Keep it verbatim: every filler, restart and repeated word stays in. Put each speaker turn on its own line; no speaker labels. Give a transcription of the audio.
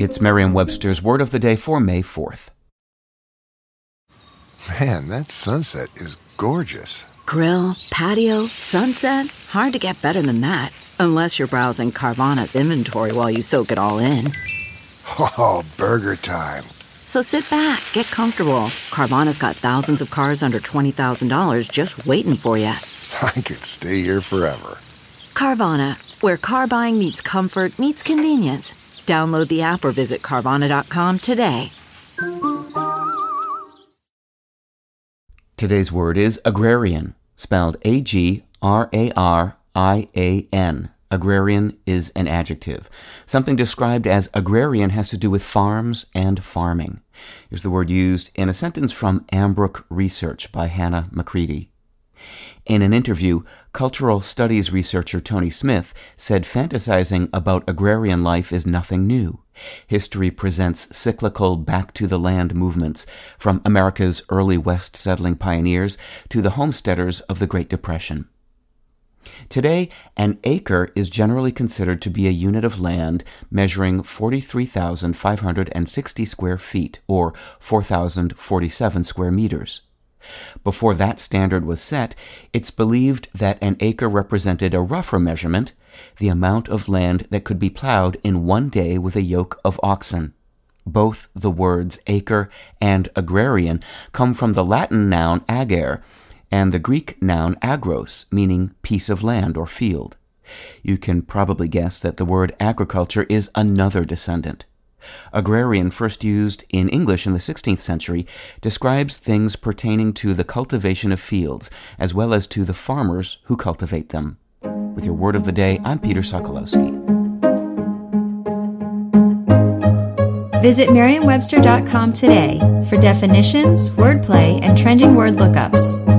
It's Merriam-Webster's Word of the Day for May fourth.
Man, that sunset is gorgeous.
Grill, patio, sunset. Hard to get better than that. Unless you're browsing Carvana's inventory while you soak it all in.
Oh, burger time.
So sit back, get comfortable. Carvana's got thousands of cars under twenty thousand dollars just waiting for you.
I could stay here forever.
Carvana, where car buying meets comfort meets convenience. Download the app or visit Carvana dot com today.
Today's word is agrarian, spelled A G R A R I A N. Agrarian is an adjective. Something described as agrarian has to do with farms and farming. Here's the word used in a sentence from Ambrook Research by Hannah McCready. In an interview, cultural studies researcher Tony Smith said fantasizing about agrarian life is nothing new. History presents cyclical back-to-the-land movements, from America's early West settling pioneers to the homesteaders of the Great Depression. Today, an acre is generally considered to be a unit of land measuring forty-three thousand five hundred sixty square feet, or four thousand forty-seven square meters. Before that standard was set, it's believed that an acre represented a rougher measurement, the amount of land that could be plowed in one day with a yoke of oxen. Both the words acre and agrarian come from the Latin noun ager, and the Greek noun agros, meaning piece of land or field. You can probably guess that the word agriculture is another descendant. Agrarian, first used in English in the sixteenth century, describes things pertaining to the cultivation of fields, as well as to the farmers who cultivate them. With your Word of the Day, I'm Peter Sokolowski.
Visit Merriam Webster dot com today for definitions, wordplay, and trending word lookups.